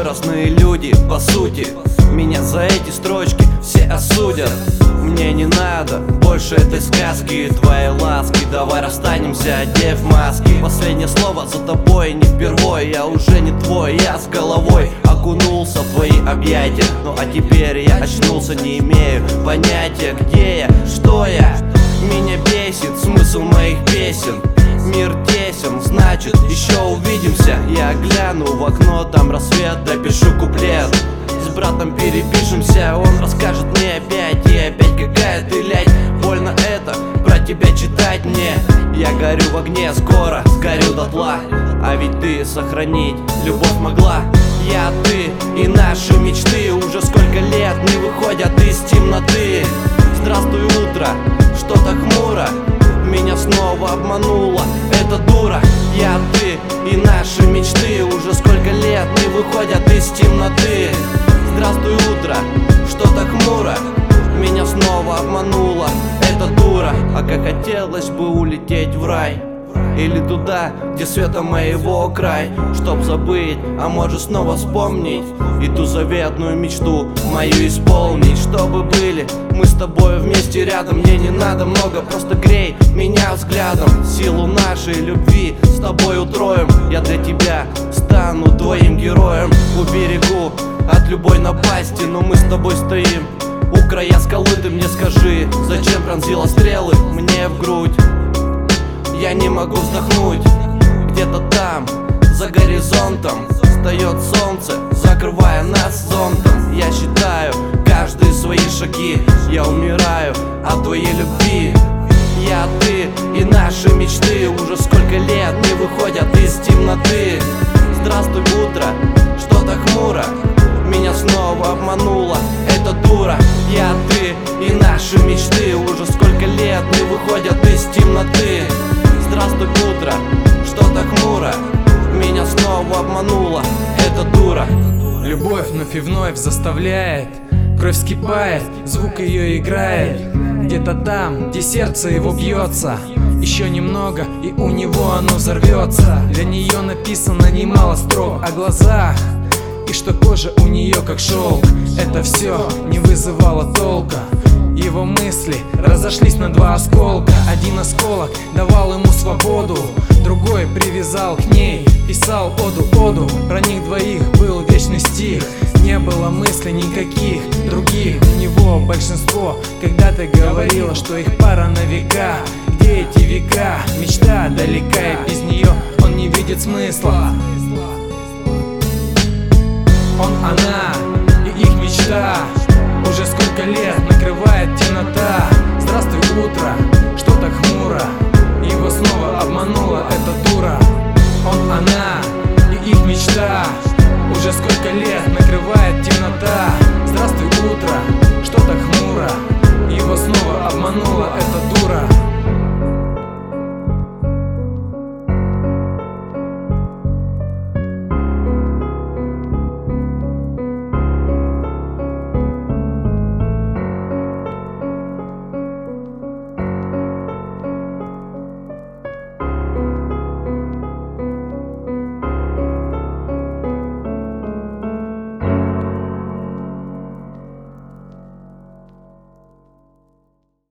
разные люди, по сути. Меня за эти строчки все осудят. Мне не надо больше этой сказки, твоей ласки. Давай расстанемся, одев маски. Последнее слово за тобой не впервой. Я уже не твой, я с головой окунулся в твои объятия. Ну а теперь я очнулся, не имею понятия, где я, что я. Меня бесит смысл моих песен. Мир тесен, значит еще увидимся. Я гляну в окно, там рассвет, допишу куплет. С братом перепишемся, он расскажет мне опять. И опять какая ты лядь, больно это про тебя читать мне. Я горю в огне, скоро сгорю дотла. А ведь ты сохранить любовь могла. Я, ты и наши мечты уже сколько лет не выходят из темноты. Здравствуй, утро, что-то хмуро. Меня снова обманула эта дура. Я, ты и наши мечты уже сколько лет не выходят из темноты. Здравствуй, утро, что-то хмуро. Меня снова обманула эта дура. А как хотелось бы улететь в рай, или туда, где света моего край, чтоб забыть, а может снова вспомнить и ту заветную мечту мою исполнить. Чтобы были мы с тобой вместе рядом. Мне не надо много, просто грей меня взглядом. Силу нашей любви с тобой утроим. Я для тебя стану твоим героем. Уберегу от любой напасти, но мы с тобой стоим у края скалы. Ты мне скажи, зачем пронзила стрелы мне в грудь? Я не могу вздохнуть. Где-то там, за горизонтом, встает солнце, закрывая нас зонтом. Я считаю каждые свои шаги. Я умираю от твоей любви. Я, ты и наши мечты уже сколько лет не выходят из темноты. Здравствуй, утро, что-то хмуро. Меня снова обманула эта дура. Я, ты и наши мечты уже сколько лет не выходят из темноты. Здравствуй, утро, что-то хмуро. Меня снова обманула эта дура. Любовь вновь и вновь заставляет, кровь вскипает, звук ее играет. Где-то там, где сердце его бьется, еще немного, и у него оно взорвется. Для нее написано немало строк о глазах, и что кожа у нее как шелк. Это все не вызывало толка. Его мысли разошлись на два осколка. Один осколок давал ему свободу, другой привязал к ней, писал оду. Про них двоих был вечный стих. Не было мыслей никаких других. У него большинство когда-то говорило, что их пара на века. Где эти века? Мечта далека, и без нее он не видит смысла. Он, она и их мечта уже сколько лет